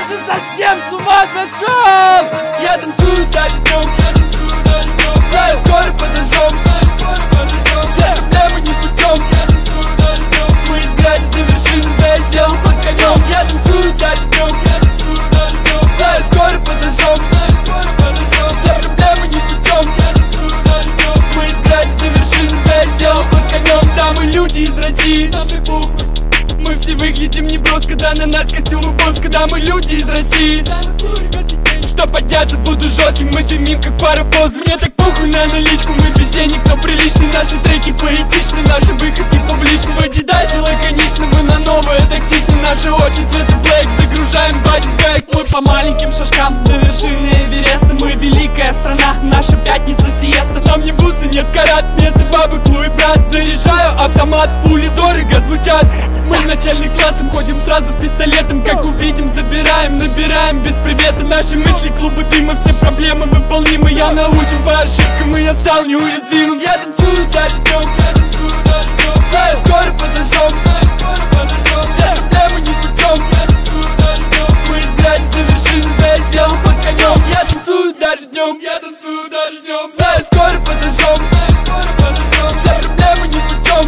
же совсем с ума сошел? Я танцую даже днем, знаю, скоро подожжем. Все проблемы не путем. Мы из грязи до вершины дойдем под конем. Я танцую даже днем, знаю, скоро подожжем. Все проблемы не путем. Мы из грязи до вершины дойдем под конем. Да, мы люди из России, мы все выглядим неброско, да, на нас костюмы боска. Да, мы люди из России, что подняться буду жестким, мы дымим как паровоз. Мне так похуй на наличку, мы без денег, но приличны. Наши треки поэтичны, наши выходки публичны. В Адидасе лаконично, вы на новое токсичны. Наши очи цвета блэк, загружаем бадибэк. Мы по маленьким шажкам до вершины Эвереста. Мы великая страна, наша пятница сиеста. Нам не бусы, нет карат, вместо бабы клу и брат. Заряжаю автомат, пули дорого звучат. Мы в начальный классом ходим сразу с пистолетом. Как увидим, забираем, набираем без привета. Наши мысли, клубы дыма, все проблемы выполнимы. Я научен по ошибкам, и я стал неуязвимым. Я танцую даже днем, знаю, скоро подожжем. Все проблемы не путем. Мы из грязи до вершины дойдем под конем. Я танцую даже днем, знаю, скоро подожжем. Все проблемы не путем.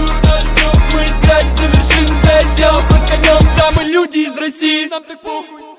Мы из грязи до вершины дойдем под конем. Да, мы люди из России, нам так похуй.